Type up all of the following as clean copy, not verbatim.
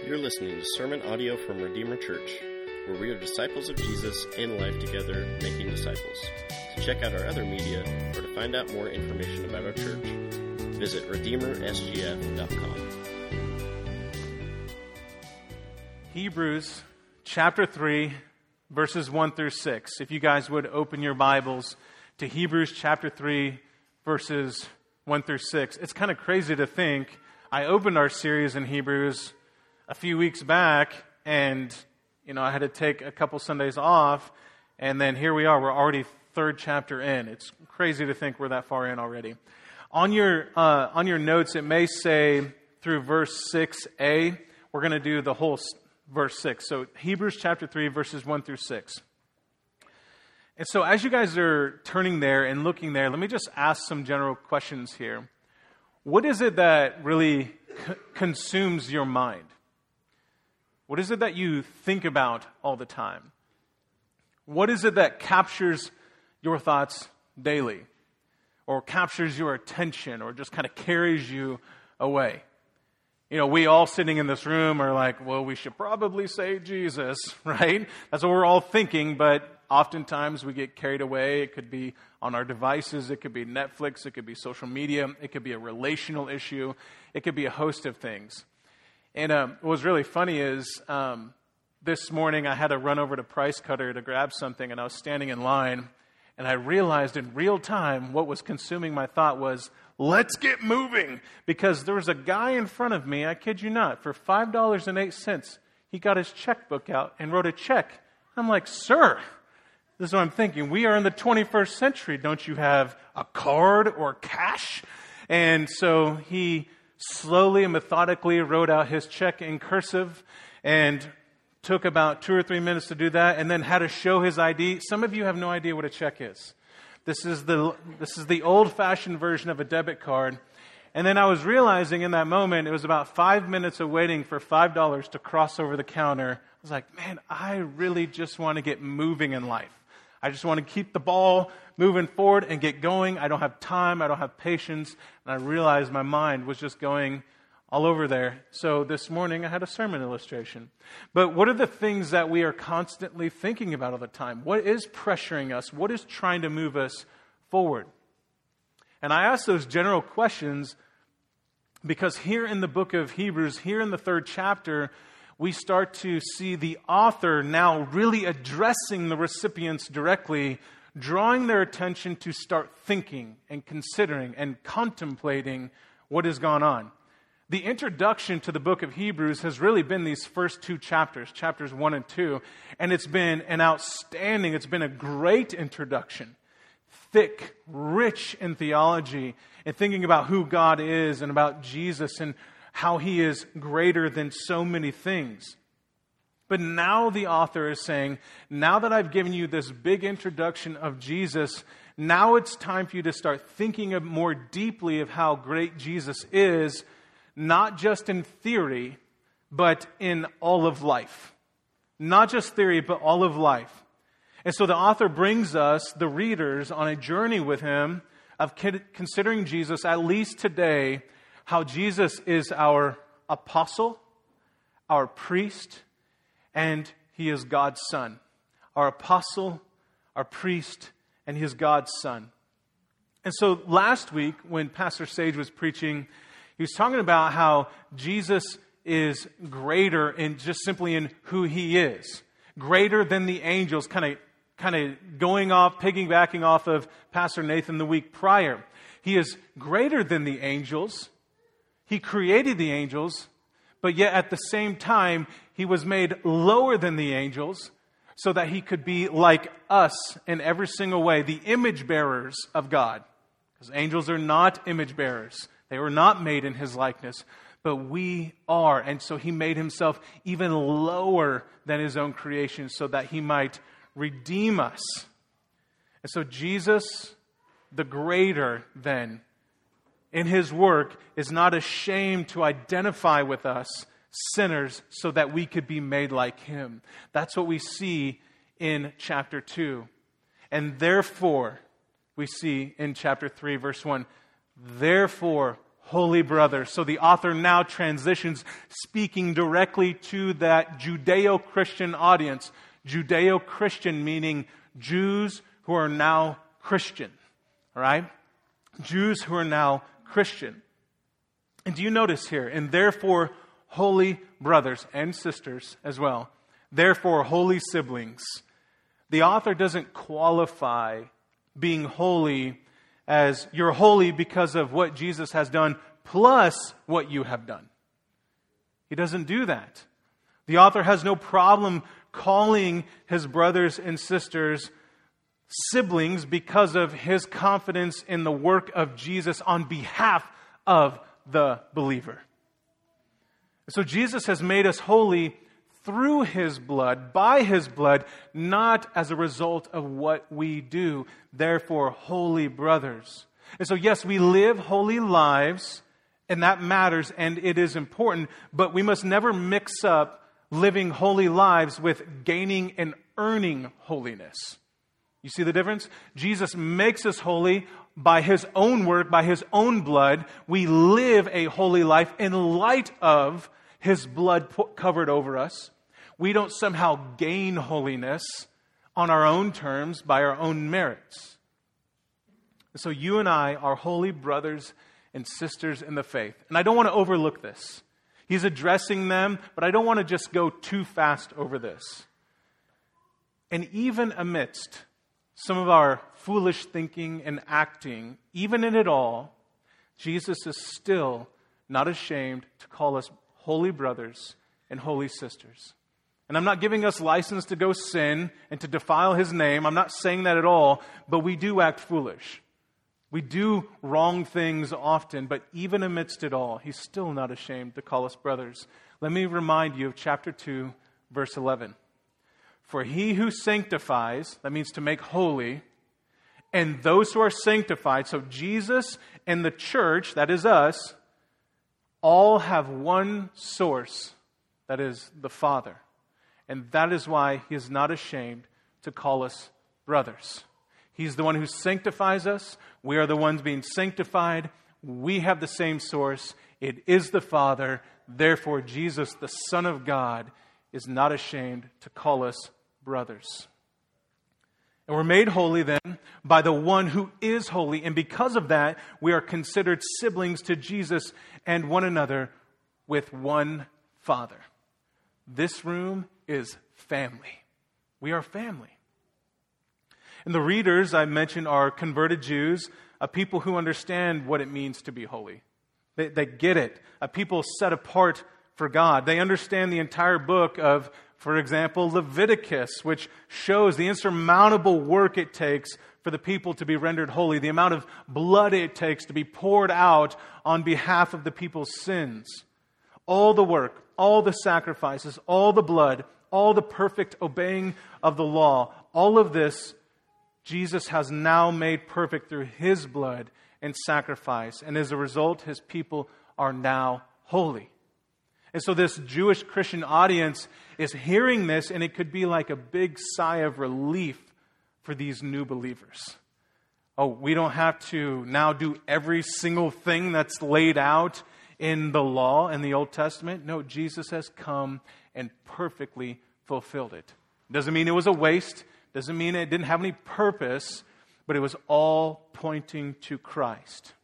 You're listening to sermon audio from Redeemer Church, where we are disciples of Jesus in life together, making disciples. To check out our other media or to find out more information about our church, visit redeemersgf.com. Hebrews chapter 3, verses 1 through 6. If you guys would open your Bibles to Hebrews chapter 3, verses 1 through 6. It's kind of crazy to think I opened our series in Hebrews a few weeks back, and I had to take a couple Sundays off, and then here we are. We're already third chapter in. It's crazy to think we're that far in already. On your notes, it may say through verse 6a. We're going to do the whole verse 6. So Hebrews chapter 3, verses 1 through 6. And so as you guys are turning there and looking there, let me just ask some general questions here. What is it that really consumes your mind? What is it that you think about all the time? What is it that captures your thoughts daily? Or captures your attention, or just kind of carries you away? We all sitting in this room are like, well, we should probably say Jesus, right? That's what we're all thinking, but oftentimes we get carried away. It could be on our devices. It could be Netflix. It could be social media. It could be a relational issue. It could be a host of things. And what was really funny is this morning I had to run over to Price Cutter to grab something, and I was standing in line, and I realized in real time what was consuming my thought was, let's get moving, because there was a guy in front of me, I kid you not, for $5.08, he got his checkbook out and wrote a check. I'm like, sir, this is what I'm thinking. We are in the 21st century. Don't you have a card or cash? And so he slowly and methodically wrote out his check in cursive and took about 2 or 3 minutes to do that, and then had to show his ID. Some of you have no idea what a check is. This is the old-fashioned version of a debit card. And then I was realizing in that moment, it was about 5 minutes of waiting for $5 to cross over the counter. I was like, man, I really just want to get moving in life. I just want to keep the ball moving forward and get going. I don't have time. I don't have patience. And I realized my mind was just going all over there. So this morning I had a sermon illustration. But what are the things that we are constantly thinking about all the time? What is pressuring us? What is trying to move us forward? And I ask those general questions because here in the book of Hebrews, here in the 3rd chapter, we start to see the author now really addressing the recipients directly, drawing their attention to start thinking and considering and contemplating what has gone on. The introduction to the book of Hebrews has really been these first 2 chapters, chapters 1 and 2, and it's been it's been a great introduction. Thick, rich in theology, and thinking about who God is and about Jesus and how He is greater than so many things. But now the author is saying, now that I've given you this big introduction of Jesus, now it's time for you to start thinking more deeply of how great Jesus is, not just in theory, but in all of life. Not just theory, but all of life. And so the author brings us, the readers, on a journey with him of considering Jesus, at least today, how Jesus is our apostle, our priest, and He is God's Son. Our apostle, our priest, and He is God's Son. And so last week, when Pastor Sage was preaching, he was talking about how Jesus is greater in just simply in who He is. Greater than the angels, kind of going off, piggybacking off of Pastor Nathan the week prior. He is greater than the angels. He created the angels, but yet at the same time, He was made lower than the angels so that He could be like us in every single way, the image bearers of God. Because angels are not image bearers. They were not made in His likeness, but we are. And so He made Himself even lower than His own creation so that He might redeem us. And so Jesus, the greater than, in His work, is not ashamed to identify with us, sinners, so that we could be made like Him. That's what we see in chapter 2. And therefore, we see in chapter 3, verse 1, therefore, holy brothers. So the author now transitions, speaking directly to that Judeo-Christian audience. Judeo-Christian meaning Jews who are now Christian. All right? Jews who are now Christian. And do you notice here, and therefore holy brothers and sisters as well, therefore holy siblings, the author doesn't qualify being holy as you're holy because of what Jesus has done plus what you have done. He doesn't do that. The author has no problem calling his brothers and sisters siblings because of his confidence in the work of Jesus on behalf of the believer. So Jesus has made us holy through His blood, by His blood, not as a result of what we do. Therefore, holy brothers. And so yes, we live holy lives, and that matters, and it is important, but we must never mix up living holy lives with gaining and earning holiness. You see the difference? Jesus makes us holy by His own work, by His own blood. We live a holy life in light of His blood covered over us. We don't somehow gain holiness on our own terms by our own merits. So you and I are holy brothers and sisters in the faith. And I don't want to overlook this. He's addressing them, but I don't want to just go too fast over this. And even amidst some of our foolish thinking and acting, even in it all, Jesus is still not ashamed to call us holy brothers and holy sisters. And I'm not giving us license to go sin and to defile His name. I'm not saying that at all, but we do act foolish. We do wrong things often, but even amidst it all, He's still not ashamed to call us brothers. Let me remind you of chapter 2, verse 11. For He who sanctifies, that means to make holy, and those who are sanctified, so Jesus and the church, that is us, all have one source, that is the Father. And that is why He is not ashamed to call us brothers. He's the one who sanctifies us. We are the ones being sanctified. We have the same source. It is the Father. Therefore, Jesus, the Son of God, is not ashamed to call us brothers. And we're made holy then by the one who is holy. And because of that, we are considered siblings to Jesus and one another with one Father. This room is family. We are family. And the readers I mentioned are converted Jews, a people who understand what it means to be holy. They get it. A people set apart for God. They understand the entire book of, for example, Leviticus, which shows the insurmountable work it takes for the people to be rendered holy, the amount of blood it takes to be poured out on behalf of the people's sins. All the work, all the sacrifices, all the blood, all the perfect obeying of the law, all of this Jesus has now made perfect through His blood and sacrifice. And as a result, His people are now holy. And so this Jewish Christian audience is hearing this, and it could be like a big sigh of relief for these new believers. Oh, we don't have to now do every single thing that's laid out in the law in the Old Testament. No, Jesus has come and perfectly fulfilled it. Doesn't mean it was a waste. Doesn't mean it didn't have any purpose, but it was all pointing to Christ.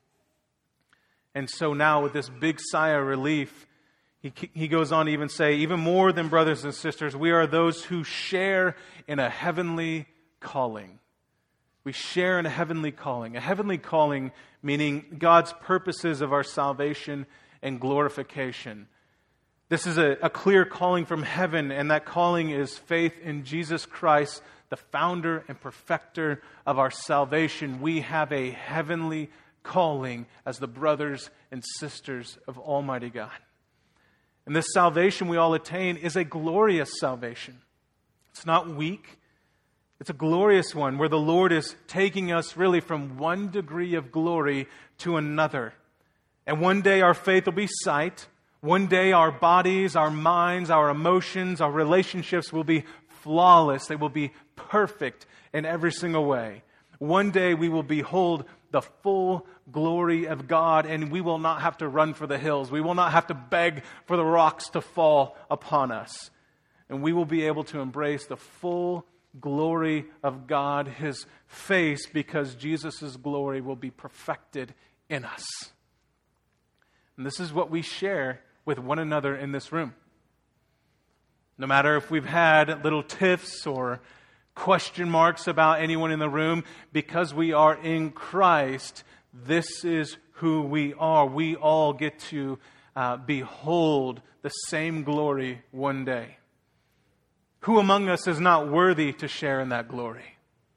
And so now with this big sigh of relief, he goes on to even say, even more than brothers and sisters, we are those who share in a heavenly calling. We share in a heavenly calling meaning God's purposes of our salvation and glorification. This is a clear calling from heaven, and that calling is faith in Jesus Christ, the founder and perfecter of our salvation. We have a heavenly calling as the brothers and sisters of Almighty God. And this salvation we all attain is a glorious salvation. It's not weak. It's a glorious one where the Lord is taking us really from one degree of glory to another. And one day our faith will be sight. One day our bodies, our minds, our emotions, our relationships will be flawless. They will be perfect in every single way. One day we will behold the full glory of God, and we will not have to run for the hills. We will not have to beg for the rocks to fall upon us. And we will be able to embrace the full glory of God, His face, because Jesus' glory will be perfected in us. And this is what we share with one another in this room. No matter if we've had little tiffs or question marks about anyone in the room, because we are in Christ, this is who we are. We all get to behold the same glory one day. Who among us is not worthy to share in that glory?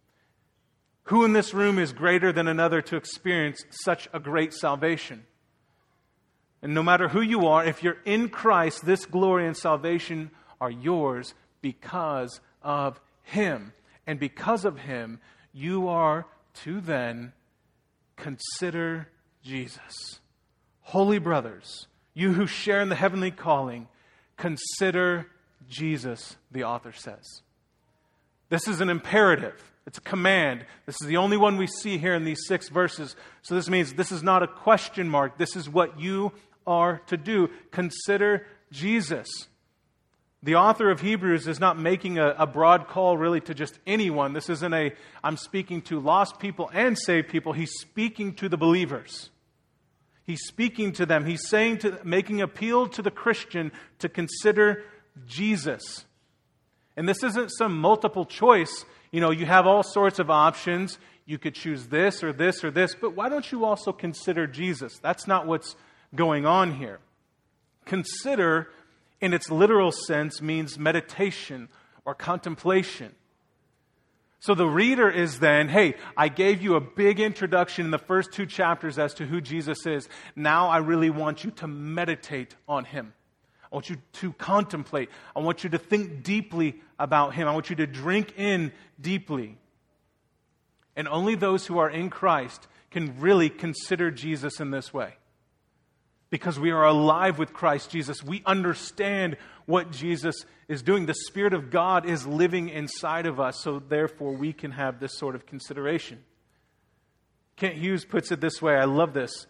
Who in this room is greater than another to experience such a great salvation? And no matter who you are, if you're in Christ, this glory and salvation are yours because of Him. And because of Him, you are to then consider Jesus. Holy brothers, you who share in the heavenly calling, consider Jesus, the author says. This is an imperative. It's a command. This is the only one we see here in these 6 verses. So this means this is not a question mark. This is what you are to do. Consider Jesus. The author of Hebrews is not making a broad call really to just anyone. This isn't I'm speaking to lost people and saved people. He's speaking to the believers. He's speaking to them. He's making appeal to the Christian to consider Jesus. And this isn't some multiple choice. You have all sorts of options. You could choose this or this or this, but why don't you also consider Jesus? That's not what's going on here. Consider, in its literal sense, means meditation or contemplation. So the reader is then, hey, I gave you a big introduction in the first 2 chapters as to who Jesus is. Now I really want you to meditate on Him. I want you to contemplate. I want you to think deeply about Him. I want you to drink in deeply. And only those who are in Christ can really consider Jesus in this way. Because we are alive with Christ Jesus. We understand what Jesus is doing. The Spirit of God is living inside of us, so therefore we can have this sort of consideration. Kent Hughes puts it this way. I love this.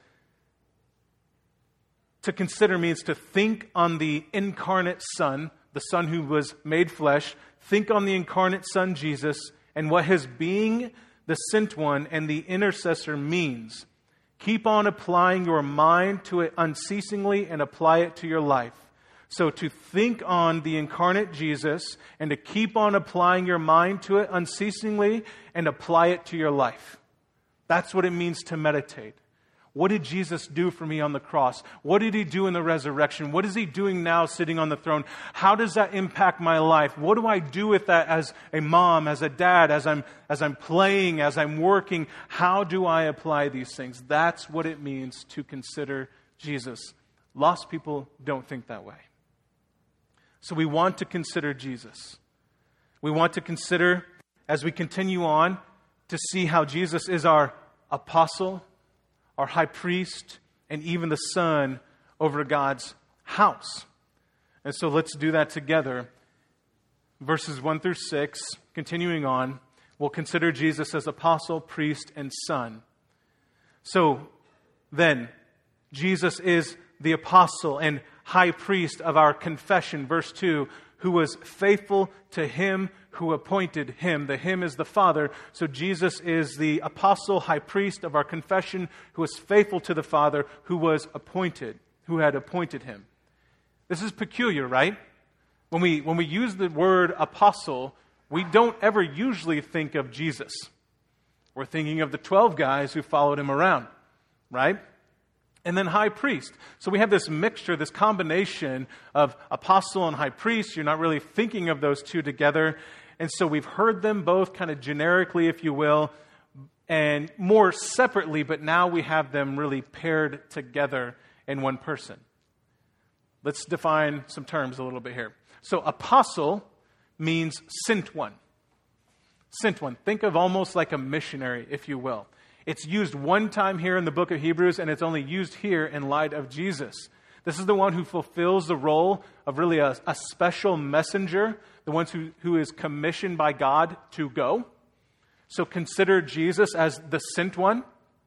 To consider means to think on the incarnate Son, the Son who was made flesh. Think on the incarnate Son, Jesus, and what His being the sent one and the intercessor means. Keep on applying your mind to it unceasingly and apply it to your life. So to think on the incarnate Jesus and to keep on applying your mind to it unceasingly and apply it to your life. That's what it means to meditate. What did Jesus do for me on the cross? What did He do in the resurrection? What is He doing now sitting on the throne? How does that impact my life? What do I do with that as a mom, as a dad, as I'm playing, as I'm working? How do I apply these things? That's what it means to consider Jesus. Lost people don't think that way. So we want to consider Jesus. We want to consider, as we continue on, to see how Jesus is our apostle, our high priest, and even the Son over God's house. And so let's do that together. Verses 1 through 6, continuing on, we'll consider Jesus as apostle, priest, and son. So then, Jesus is the apostle and high priest of our confession, verse 2, who was faithful to Him who appointed Him. The Him is the Father. So Jesus is the apostle, high priest of our confession, who was faithful to the Father, who had appointed Him. This is peculiar, right? When we use the word apostle, we don't ever usually think of Jesus. We're thinking of the 12 guys who followed Him around, right? And then high priest. So we have this mixture, this combination of apostle and high priest. You're not really thinking of those two together. And so we've heard them both kind of generically, if you will, and more separately, but now we have them really paired together in one person. Let's define some terms a little bit here. So apostle means sent one. Sent one. Think of almost like a missionary, if you will. It's used one time here in the book of Hebrews, and it's only used here in light of Jesus. This is the one who fulfills the role of really a special messenger, the one who is commissioned by God to go. So consider Jesus as the sent one.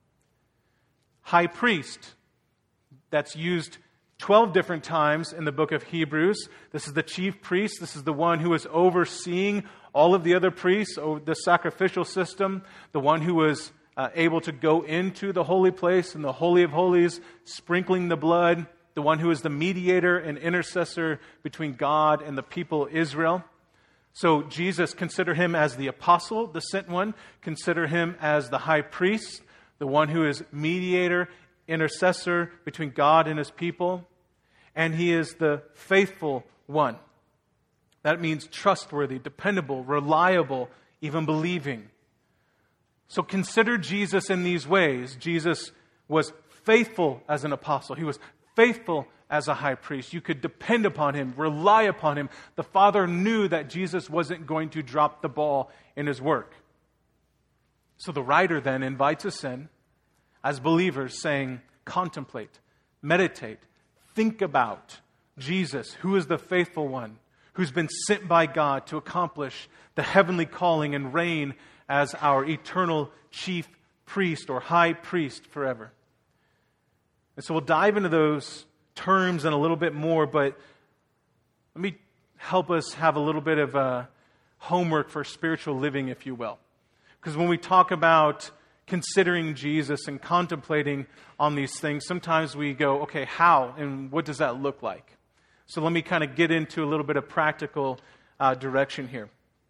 High priest. That's used 12 different times in the book of Hebrews. This is the chief priest. This is the one who is overseeing all of the other priests, the sacrificial system, the one who was able to go into the holy place and the Holy of Holies, sprinkling the blood, the one who is the mediator and intercessor between God and the people Israel. So Jesus, consider him as the apostle, the sent one. Consider him as the high priest, the one who is mediator, intercessor between God and his people. And he is the faithful one. That means trustworthy, dependable, reliable, even believing. So consider Jesus in these ways. Jesus was faithful as an apostle. He was faithful as a high priest. You could depend upon him, rely upon him. The Father knew that Jesus wasn't going to drop the ball in his work. So the writer then invites us in as believers, saying, contemplate, meditate, think about Jesus, who is the faithful one, who's been sent by God to accomplish the heavenly calling and reign as our eternal chief priest or high priest forever. And so we'll dive into those terms in a little bit more, but let me help us have a little bit of homework for spiritual living, if you will. Because when we talk about considering Jesus and contemplating on these things, sometimes we go, okay, how and what does that look like? So let me kind of get into a little bit of practical direction here.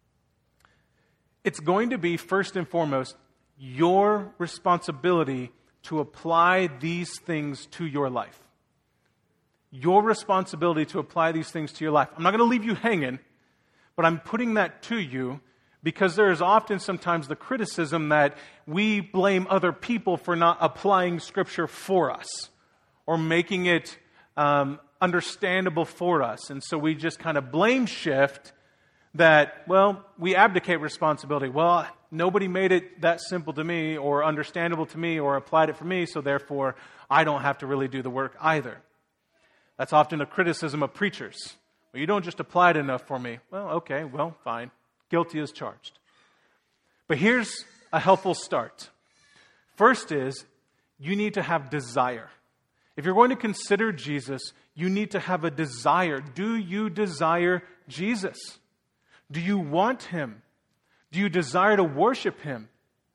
It's going to be, first and foremost, your responsibility to apply these things to your life. Your responsibility to apply these things to your life. I'm not going to leave you hanging, but I'm putting that to you because there is often sometimes the criticism that we blame other people for not applying Scripture for us or making it understandable for us. And so we just kind of blame shift that, well, we abdicate responsibility. Well, nobody made it that simple to me or understandable to me or applied it for me, so therefore I don't have to really do the work either. That's often a criticism of preachers. Well, you don't just apply it enough for me. Well, okay, well, fine. Guilty as charged. But here's a helpful start. First is, you need to have desire. If you're going to consider Jesus, you need to have a desire. Do you desire Jesus? Do you want him? Do you desire to worship him?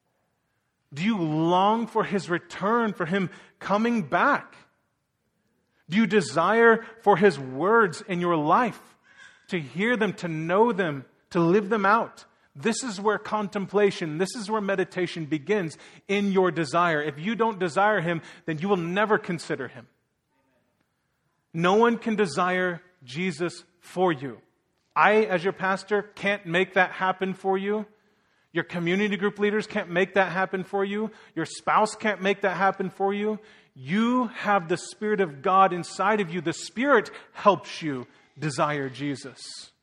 Do you long for his return, for him coming back? Do you desire for his words in your life, to hear them, to know them, to live them out? This is where contemplation, this is where meditation begins, in your desire. If you don't desire him, then you will never consider him. No one can desire Jesus for you. I, as your pastor, can't make that happen for you. Your community group leaders can't make that happen for you. Your spouse can't make that happen for you. You have the Spirit of God inside of you. The Spirit helps you desire Jesus.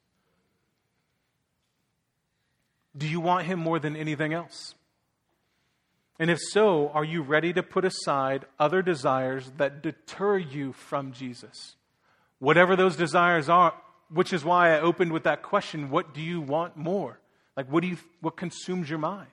Do you want him more than anything else? And if so, are you ready to put aside other desires that deter you from Jesus? Whatever those desires are, which is why I opened with that question, what do you want more? Like, what consumes your mind?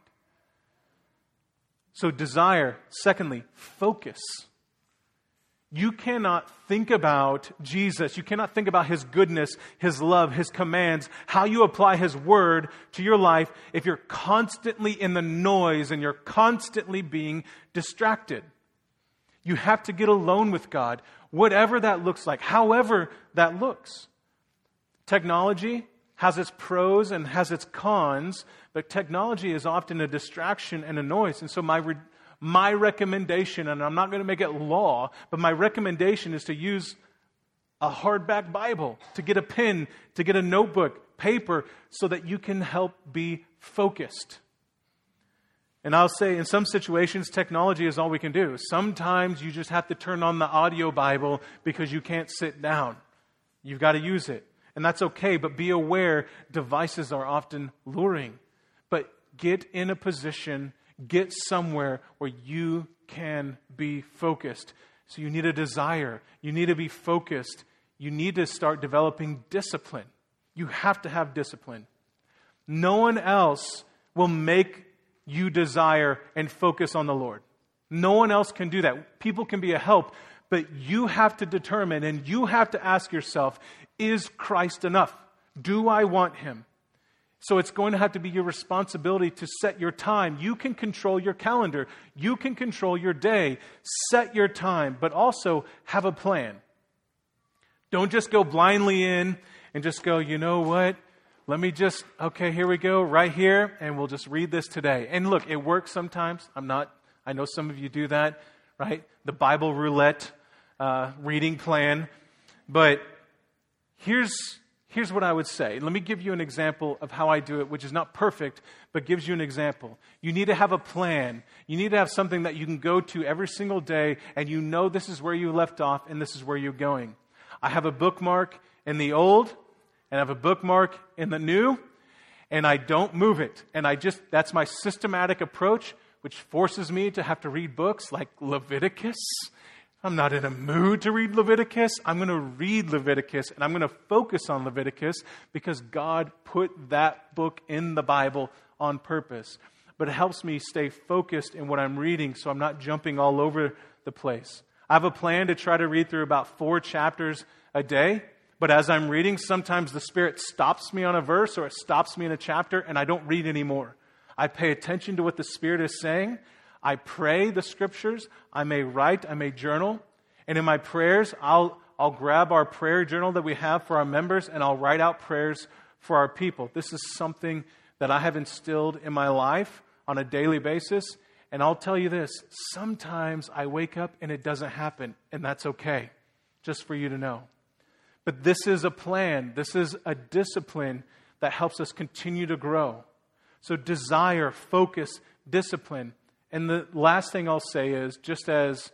So desire. Secondly, focus. You cannot think about Jesus. You cannot think about his goodness, his love, his commands, how you apply his word to your life if you're constantly in the noise and you're constantly being distracted. You have to get alone with God, whatever that looks like, however that looks. Technology has its pros and has its cons, but technology is often a distraction and a noise. And so my recommendation, and I'm not going to make it law, but my recommendation is to use a hardback Bible, to get a pen, to get a notebook, paper, so that you can help be focused. And I'll say in some situations, technology is all we can do. Sometimes you just have to turn on the audio Bible because you can't sit down. You've got to use it. And that's okay, but be aware devices are often luring. But get in a position, get somewhere where you can be focused. So you need a desire. You need to be focused. You need to start developing discipline. You have to have discipline. No one else will make you desire and focus on the Lord. No one else can do that. People can be a help, but you have to determine and you have to ask yourself, is Christ enough? Do I want Him? So it's going to have to be your responsibility to set your time. You can control your calendar. You can control your day. Set your time, but also have a plan. Don't just go blindly in and just go, you know what? Let me just, okay, here we go, right here, and we'll just read this today. And look, it works sometimes. I know some of you do that, right? The Bible roulette reading plan. But here's what I would say. Let me give you an example of how I do it, which is not perfect, but gives you an example. You need to have a plan. You need to have something that you can go to every single day, and you know this is where you left off, and this is where you're going. I have a bookmark in the old, and I have a bookmark in the new, and I don't move it. And that's my systematic approach, which forces me to have to read books like Leviticus. I'm not in a mood to read Leviticus. I'm going to read Leviticus, and I'm going to focus on Leviticus because God put that book in the Bible on purpose. But it helps me stay focused in what I'm reading so I'm not jumping all over the place. I have a plan to try to read through about 4 chapters a day, but as I'm reading, sometimes the Spirit stops me on a verse or it stops me in a chapter, and I don't read anymore. I pay attention to what the Spirit is saying. I pray the Scriptures. I may write. I may journal. And in my prayers, I'll grab our prayer journal that we have for our members, and I'll write out prayers for our people. This is something that I have instilled in my life on a daily basis. And I'll tell you this, sometimes I wake up and it doesn't happen, and that's okay, just for you to know. But this is a plan. This is a discipline that helps us continue to grow. So desire, focus, discipline. And the last thing I'll say is, just as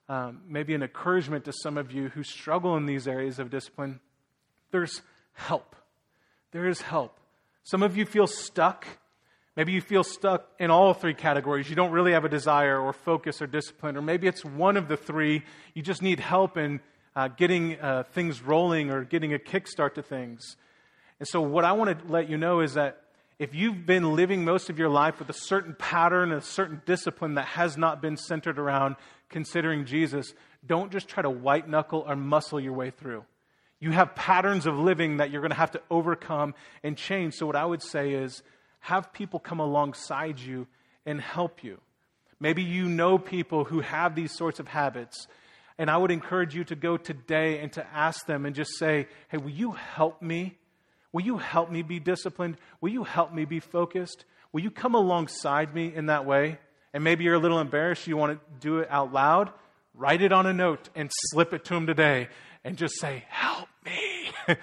maybe an encouragement to some of you who struggle in these areas of discipline, there's help. There is help. Some of you feel stuck. Maybe you feel stuck in all 3 categories. You don't really have a desire or focus or discipline. Or maybe it's one of the 3. You just need help in getting things rolling or getting a kickstart to things. And so what I want to let you know is that if you've been living most of your life with a certain pattern, a certain discipline that has not been centered around considering Jesus, don't just try to white knuckle or muscle your way through. You have patterns of living that you're going to have to overcome and change. So what I would say is have people come alongside you and help you. Maybe you know people who have these sorts of habits, and I would encourage you to go today and to ask them and just say, hey, will you help me? Will you help me be disciplined? Will you help me be focused? Will you come alongside me in that way? And maybe you're a little embarrassed. You want to do it out loud. Write it on a note and slip it to them today and just say, help me.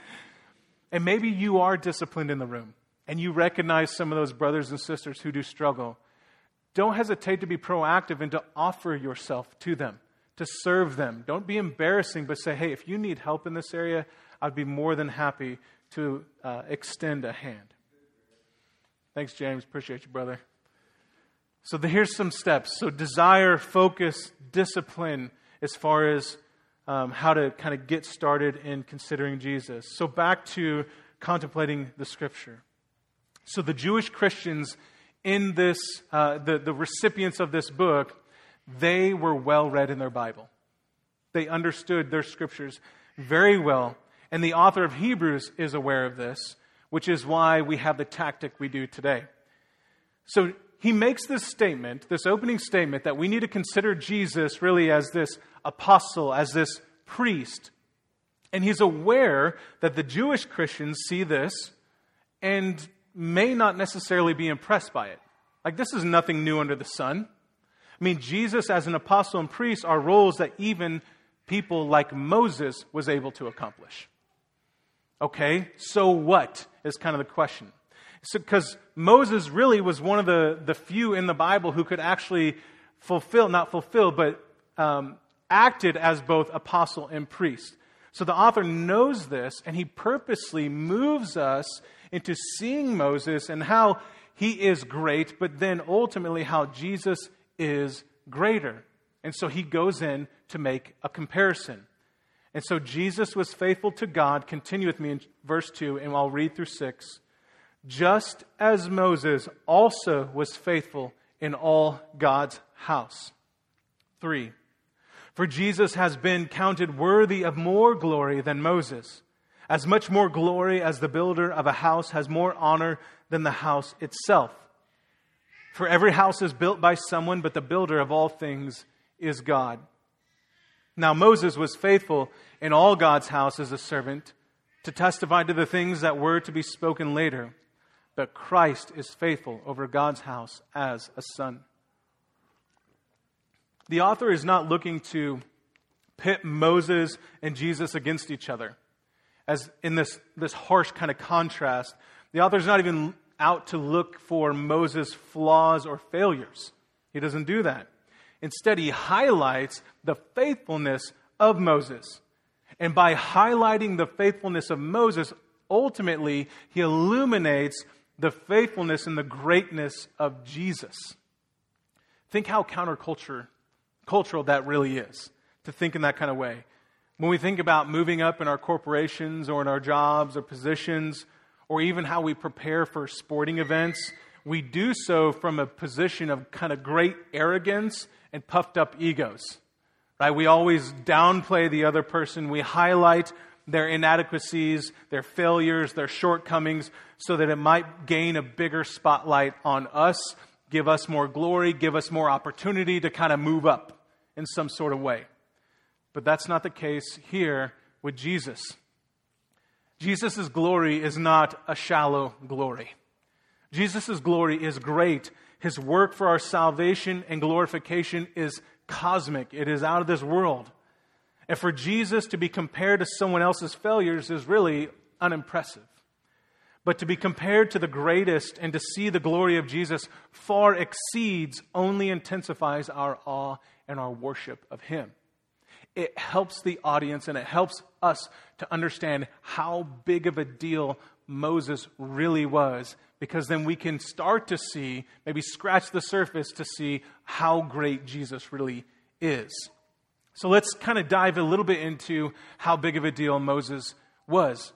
And maybe you are disciplined in the room and you recognize some of those brothers and sisters who do struggle. Don't hesitate to be proactive and to offer yourself to them, to serve them. Don't be embarrassing, but say, hey, if you need help in this area, I'd be more than happy to extend a hand. Thanks, James. Appreciate you, brother. So here's some steps. So desire, focus, discipline as far as how to kind of get started in considering Jesus. So back to contemplating the Scripture. So the Jewish Christians in this, the recipients of this book, they were well read in their Bible. They understood their Scriptures very well. And the author of Hebrews is aware of this, which is why we have the tactic we do today. So he makes this statement, this opening statement, that we need to consider Jesus really as this apostle, as this priest. And he's aware that the Jewish Christians see this and may not necessarily be impressed by it. Like, this is nothing new under the sun. I mean, Jesus as an apostle and priest are roles that even people like Moses was able to accomplish. Okay, so what is kind of the question. So, because Moses really was one of the few in the Bible who could actually acted as both apostle and priest. So the author knows this, and he purposely moves us into seeing Moses and how he is great, but then ultimately how Jesus is greater. And so he goes in to make a comparison. And so Jesus was faithful to God. Continue with me in verse 2, and I'll read through 6. Just as Moses also was faithful in all God's house. 3, for Jesus has been counted worthy of more glory than Moses. As much more glory as the builder of a house has more honor than the house itself. For every house is built by someone, but the builder of all things is God. Now Moses was faithful in all God's house as a servant to testify to the things that were to be spoken later. But Christ is faithful over God's house as a son. The author is not looking to pit Moses and Jesus against each other. As in this harsh kind of contrast, the author is not even out to look for Moses' flaws or failures. He doesn't do that. Instead, he highlights the faithfulness of Moses. And by highlighting the faithfulness of Moses, ultimately, he illuminates the faithfulness and the greatness of Jesus. Think how countercultural that really is, to think in that kind of way. When we think about moving up in our corporations or in our jobs or positions, or even how we prepare for sporting events, we do so from a position of kind of great arrogance and puffed up egos. Right? We always downplay the other person. We highlight their inadequacies, their failures, their shortcomings, so that it might gain a bigger spotlight on us, give us more glory, give us more opportunity to kind of move up in some sort of way. But that's not the case here with Jesus. Jesus' glory is not a shallow glory. Jesus' glory is great. His work for our salvation and glorification is cosmic. It is out of this world. And for Jesus to be compared to someone else's failures is really unimpressive. But to be compared to the greatest and to see the glory of Jesus far exceeds, only intensifies our awe and our worship of Him. It helps the audience and it helps us to understand how big of a deal Moses really was, because then we can start to see, maybe scratch the surface to see how great Jesus really is. So let's kind of dive a little bit into how big of a deal Moses was.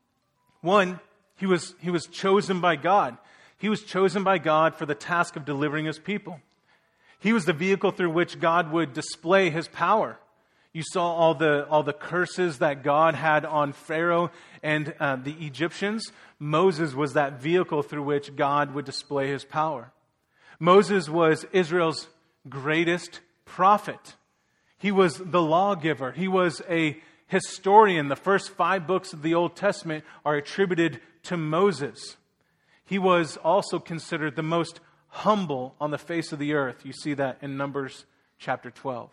One, he was chosen by God. He was chosen by God for the task of delivering His people. He was the vehicle through which God would display His power. You saw all the curses that God had on Pharaoh and the Egyptians. Moses was that vehicle through which God would display His power. Moses was Israel's greatest prophet. He was the lawgiver. He was a historian. The first 5 books of the Old Testament are attributed to Moses. He was also considered the most humble on the face of the earth. You see that in Numbers chapter 12.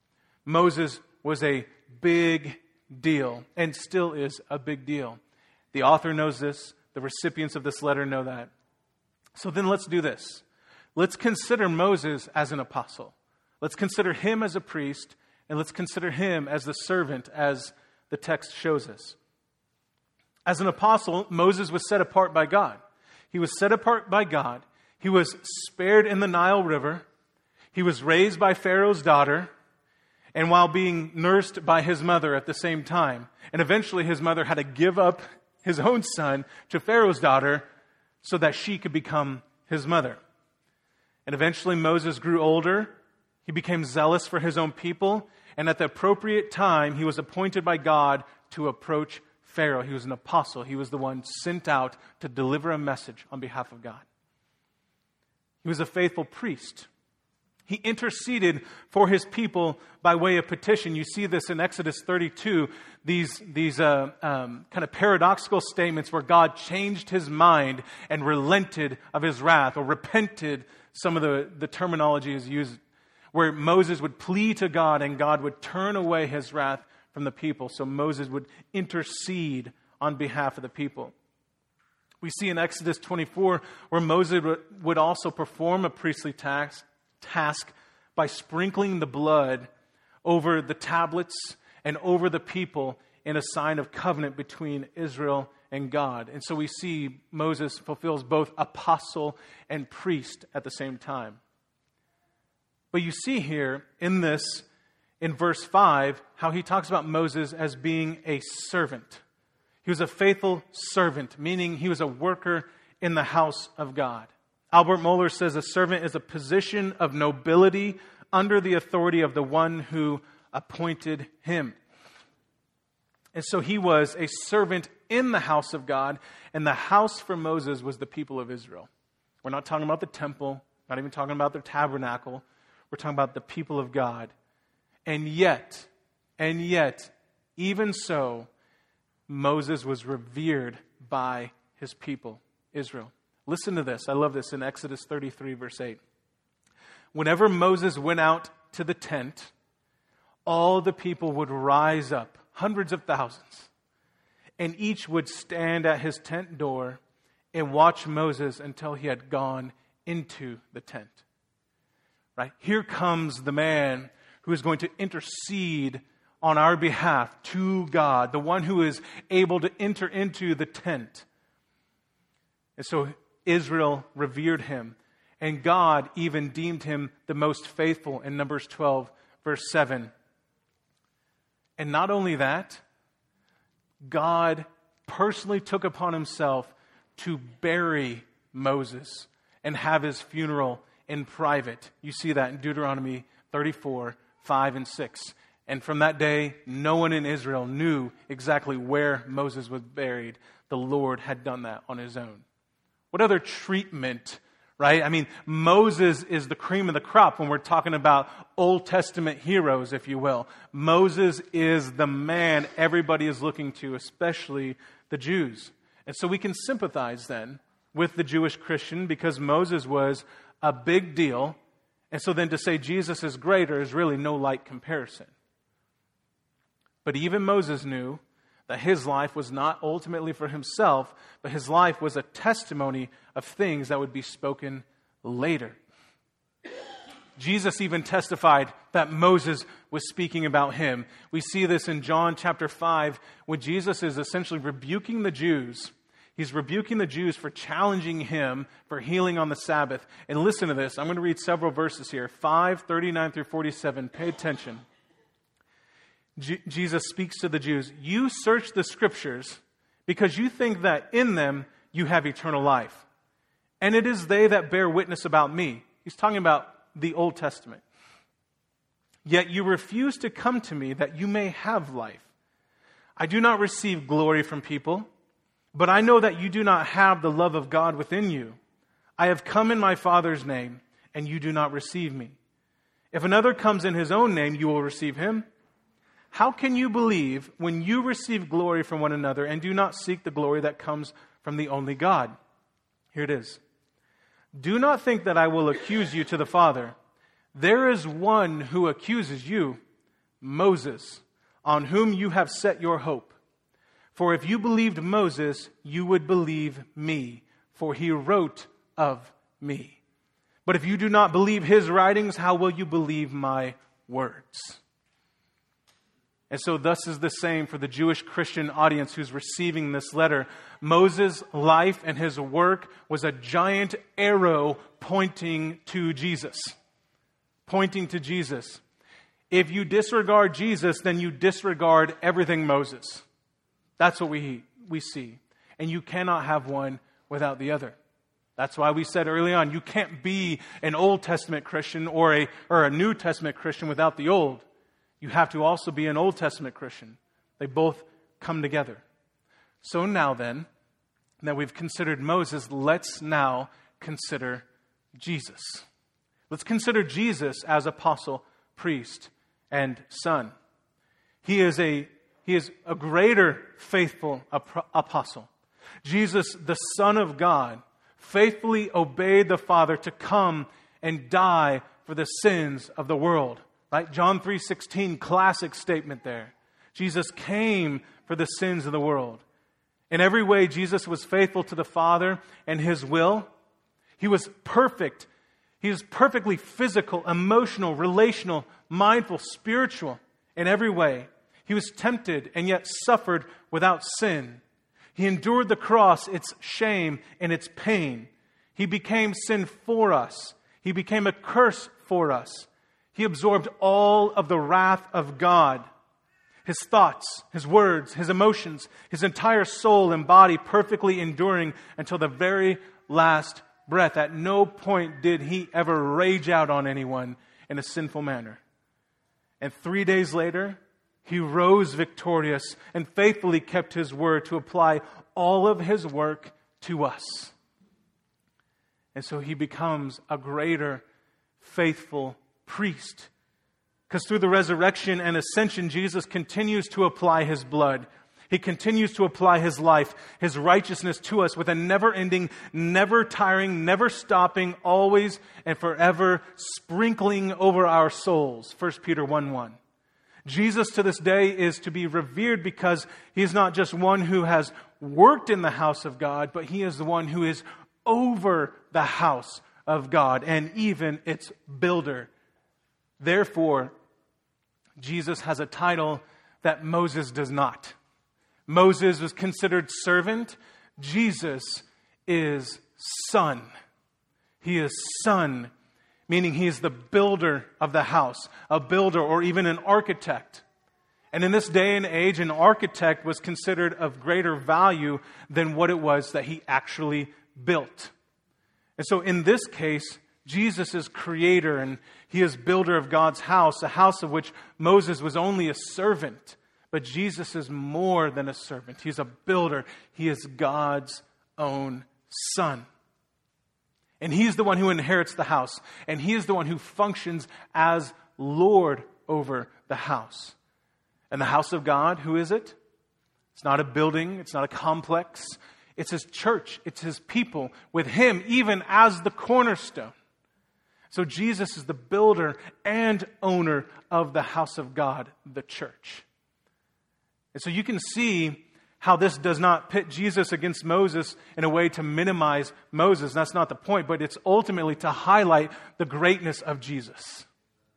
Moses was a big deal and still is a big deal. The author knows this. The recipients of this letter know that. So then let's do this. Let's consider Moses as an apostle. Let's consider him as a priest, and let's consider him as the servant, as the text shows us. As an apostle, Moses was set apart by God. He was set apart by God. He was spared in the Nile River. He was raised by Pharaoh's daughter, and while being nursed by his mother at the same time. And eventually his mother had to give up his own son to Pharaoh's daughter so that she could become his mother. And eventually Moses grew older. He became zealous for his own people. And at the appropriate time, he was appointed by God to approach Pharaoh. He was an apostle. He was the one sent out to deliver a message on behalf of God. He was a faithful priest. He interceded for his people by way of petition. You see this in Exodus 32, these kind of paradoxical statements where God changed His mind and relented of His wrath, or repented, some of the terminology is used, where Moses would plead to God and God would turn away His wrath from the people. So Moses would intercede on behalf of the people. We see in Exodus 24 where Moses would also perform a priestly task by sprinkling the blood over the tablets and over the people in a sign of covenant between Israel and God. And so we see Moses fulfills both apostle and priest at the same time. But you see here in verse 5, how he talks about Moses as being a servant. He was a faithful servant, meaning he was a worker in the house of God. Albert Mohler says a servant is a position of nobility under the authority of the one who appointed him. And so he was a servant in the house of God, and the house for Moses was the people of Israel. We're not talking about the temple, not even talking about the tabernacle. We're talking about the people of God. And yet, even so, Moses was revered by his people, Israel. Listen to this. I love this in Exodus 33, verse 8. Whenever Moses went out to the tent, all the people would rise up, hundreds of thousands, and each would stand at his tent door and watch Moses until he had gone into the tent. Right? Here comes the man who is going to intercede on our behalf to God, the one who is able to enter into the tent. And so Israel revered him, and God even deemed him the most faithful in Numbers 12, verse 7. And not only that, God personally took upon himself to bury Moses and have his funeral in private. You see that in Deuteronomy 34, 5 and 6. And from that day, no one in Israel knew exactly where Moses was buried. The Lord had done that on his own. What other treatment, right? I mean, Moses is the cream of the crop when we're talking about Old Testament heroes, if you will. Moses is the man everybody is looking to, especially the Jews. And so we can sympathize then with the Jewish Christian because Moses was a big deal. And so then to say Jesus is greater is really no light comparison. But even Moses knew that his life was not ultimately for himself, but his life was a testimony of things that would be spoken later. Jesus even testified that Moses was speaking about him. We see this in John chapter 5, when Jesus is essentially rebuking the Jews. He's rebuking the Jews for challenging him for healing on the Sabbath. And listen to this. I'm going to read several verses here. 5:39 through 47. Pay attention. Jesus speaks to the Jews. You search the Scriptures because you think that in them you have eternal life. And it is they that bear witness about me. He's talking about the Old Testament. Yet you refuse to come to me that you may have life. I do not receive glory from people, but I know that you do not have the love of God within you. I have come in my Father's name, and you do not receive me. If another comes in his own name, you will receive him. How can you believe when you receive glory from one another and do not seek the glory that comes from the only God? Here it is. Do not think that I will accuse you to the Father. There is one who accuses you, Moses, on whom you have set your hope. For if you believed Moses, you would believe me, for he wrote of me. But if you do not believe his writings, how will you believe my words? And so thus is the same for the Jewish Christian audience who's receiving this letter. Moses' life and his work was a giant arrow pointing to Jesus. Pointing to Jesus. If you disregard Jesus, then you disregard everything Moses. That's what we see. And you cannot have one without the other. That's why we said early on, you can't be an Old Testament Christian or a New Testament Christian without the Old. You have to also be an Old Testament Christian. They both come together. So now then, that we've considered Moses, let's now consider Jesus. Let's consider Jesus as apostle, priest, and son. He is a greater faithful apostle. Jesus, the Son of God, faithfully obeyed the Father to come and die for the sins of the world. Right? John 3:16, classic statement there. Jesus came for the sins of the world. In every way, Jesus was faithful to the Father and his will. He was perfect. He was perfectly physical, emotional, relational, mindful, spiritual in every way. He was tempted and yet suffered without sin. He endured the cross, its shame and its pain. He became sin for us. He became a curse for us. He absorbed all of the wrath of God. His thoughts, his words, his emotions, his entire soul and body perfectly enduring until the very last breath, at no point did he ever rage out on anyone in a sinful manner. And 3 days later, he rose victorious and faithfully kept his word to apply all of his work to us. And so he becomes a greater, faithful priest. Because through the resurrection and ascension, Jesus continues to apply his blood. He continues to apply his life, his righteousness to us with a never-ending, never-tiring, never-stopping, always and forever sprinkling over our souls. 1 Peter 1:1. Jesus to this day is to be revered because he is not just one who has worked in the house of God, but he is the one who is over the house of God and even its builder. Therefore, Jesus has a title that Moses does not. Moses was considered servant. Jesus is son. He is son, meaning he is the builder of the house, a builder or even an architect. And in this day and age, an architect was considered of greater value than what it was that he actually built. And so in this case, Jesus is creator and he is builder of God's house, a house of which Moses was only a servant. But Jesus is more than a servant. He's a builder. He is God's own son. And he's the one who inherits the house. And he is the one who functions as Lord over the house. And the house of God, who is it? It's not a building. It's not a complex. It's his church. It's his people with him even as the cornerstone. So Jesus is the builder and owner of the house of God, the church. And so you can see how this does not pit Jesus against Moses in a way to minimize Moses. That's not the point, but it's ultimately to highlight the greatness of Jesus.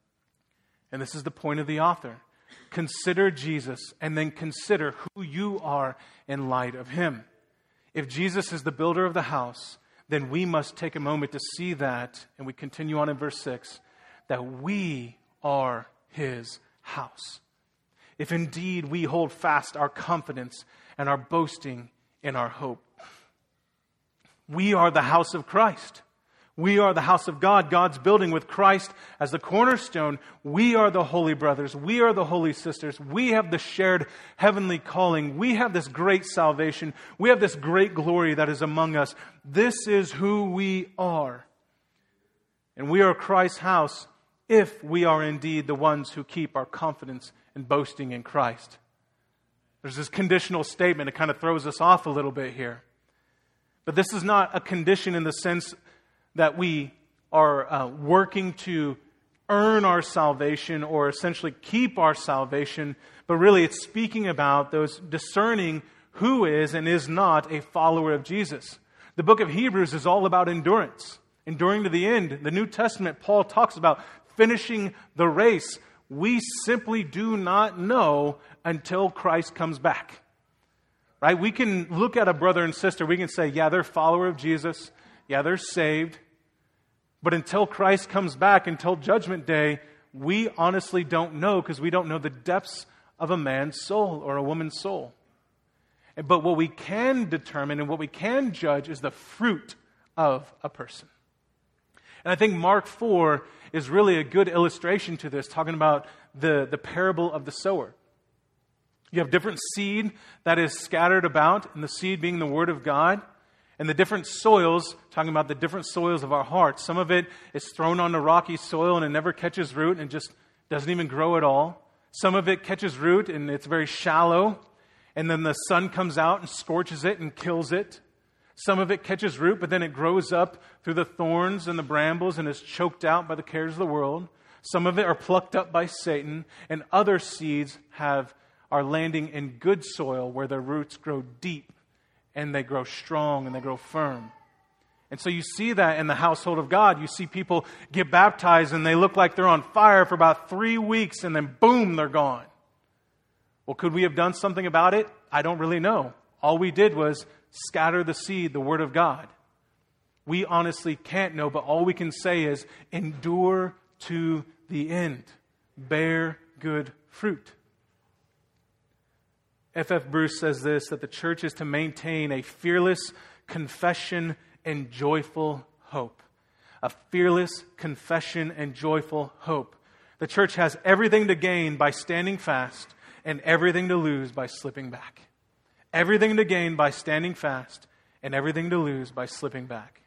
And this is the point of the author. Consider Jesus and then consider who you are in light of him. If Jesus is the builder of the house, then we must take a moment to see that, and we continue on in verse 6, that we are his house. If indeed we hold fast our confidence and our boasting in our hope. We are the house of Christ. We are the house of God, God's building with Christ as the cornerstone. We are the holy brothers. We are the holy sisters. We have the shared heavenly calling. We have this great salvation. We have this great glory that is among us. This is who we are. And we are Christ's house if we are indeed the ones who keep our confidence and boasting in Christ. There's this conditional statement. It kind of throws us off a little bit here. But this is not a condition in the sense that we are working to earn our salvation or essentially keep our salvation, but really it's speaking about those discerning who is and is not a follower of Jesus. The book of Hebrews is all about endurance. Enduring to the end. The New Testament, Paul talks about finishing the race. We simply do not know until Christ comes back. Right? We can look at a brother and sister. We can say, yeah, they're a follower of Jesus. Yeah, they're saved. But until Christ comes back, until Judgment Day, we honestly don't know because we don't know the depths of a man's soul or a woman's soul. But what we can determine and what we can judge is the fruit of a person. And I think Mark 4 is really a good illustration to this, talking about the parable of the sower. You have different seed that is scattered about, and the seed being the Word of God, and the different soils, talking about the different soils of our hearts. Some of it is thrown on the rocky soil and it never catches root and just doesn't even grow at all. Some of it catches root and it's very shallow, and then the sun comes out and scorches it and kills it. Some of it catches root, but then it grows up through the thorns and the brambles and is choked out by the cares of the world. Some of it are plucked up by Satan, and other seeds are landing in good soil where their roots grow deep and they grow strong and they grow firm. And so you see that in the household of God. You see people get baptized and they look like they're on fire for about 3 weeks and then boom, they're gone. Well, could we have done something about it? I don't really know. All we did was scatter the seed, the Word of God. We honestly can't know, but all we can say is endure to the end. Bear good fruit. F.F. Bruce says this, that the church is to maintain a fearless confession and joyful hope. A fearless confession and joyful hope. The church has everything to gain by standing fast and everything to lose by slipping back. Everything to gain by standing fast and everything to lose by slipping back.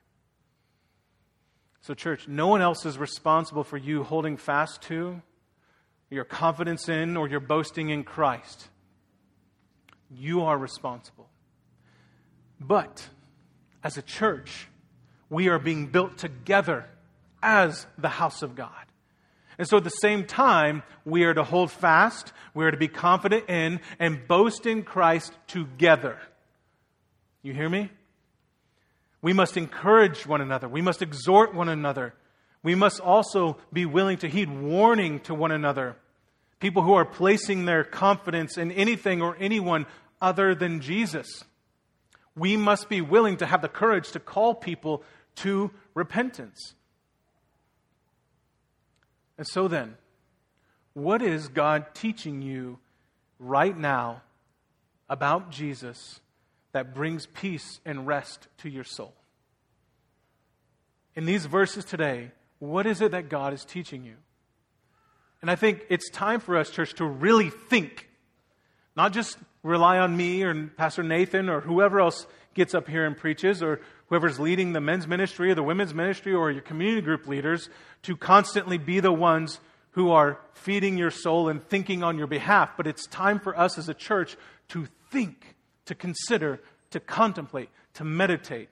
So church, no one else is responsible for you holding fast to, your confidence in, or your boasting in Christ. You are responsible. But as a church, we are being built together as the house of God. And so at the same time, we are to hold fast, we are to be confident in, and boast in Christ together. You hear me? We must encourage one another. We must exhort one another. We must also be willing to heed warning to one another. People who are placing their confidence in anything or anyone other than Jesus. We must be willing to have the courage to call people to repentance. And so then, what is God teaching you right now about Jesus that brings peace and rest to your soul? In these verses today, what is it that God is teaching you? And I think it's time for us, church, to really think. Not just rely on me or Pastor Nathan or whoever else gets up here and preaches, or whoever's leading the men's ministry or the women's ministry or your community group leaders, to constantly be the ones who are feeding your soul and thinking on your behalf. But it's time for us as a church to think, to consider, to contemplate, to meditate.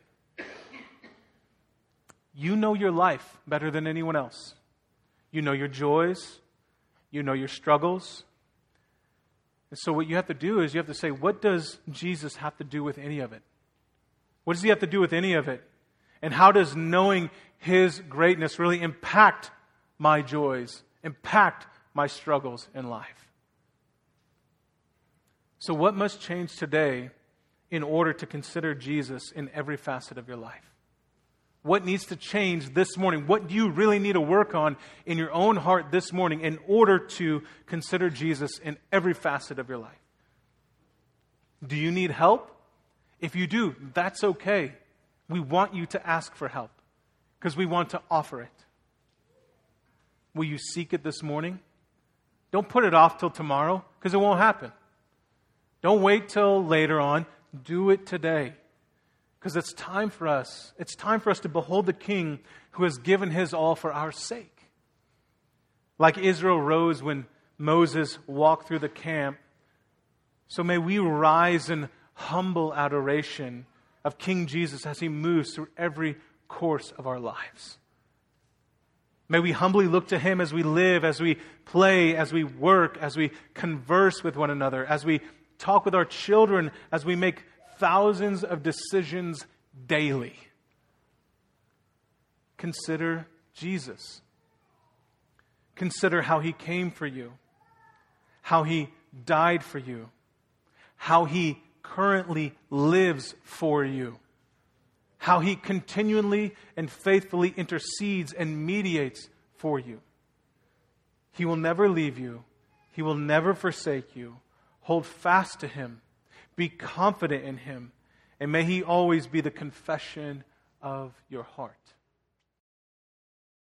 You know your life better than anyone else. You know your joys. You know your struggles. And so what you have to do is you have to say, what does Jesus have to do with any of it? What does he have to do with any of it? And how does knowing his greatness really impact my joys, impact my struggles in life? So what must change today in order to consider Jesus in every facet of your life? What needs to change this morning? What do you really need to work on in your own heart this morning in order to consider Jesus in every facet of your life? Do you need help? If you do, that's okay. We want you to ask for help because we want to offer it. Will you seek it this morning? Don't put it off till tomorrow because it won't happen. Don't wait till later on. Do it today. Because it's time for us. It's time for us to behold the King who has given his all for our sake. Like Israel rose when Moses walked through the camp, so may we rise in humble adoration of King Jesus as he moves through every course of our lives. May we humbly look to him as we live, as we play, as we work, as we converse with one another, as we talk with our children, as we make thousands of decisions daily. Consider Jesus. Consider how he came for you, how he died for you, how he currently lives for you, how he continually and faithfully intercedes and mediates for you. He will never leave you. He will never forsake you. Hold fast to him. Be confident in him. And may he always be the confession of your heart.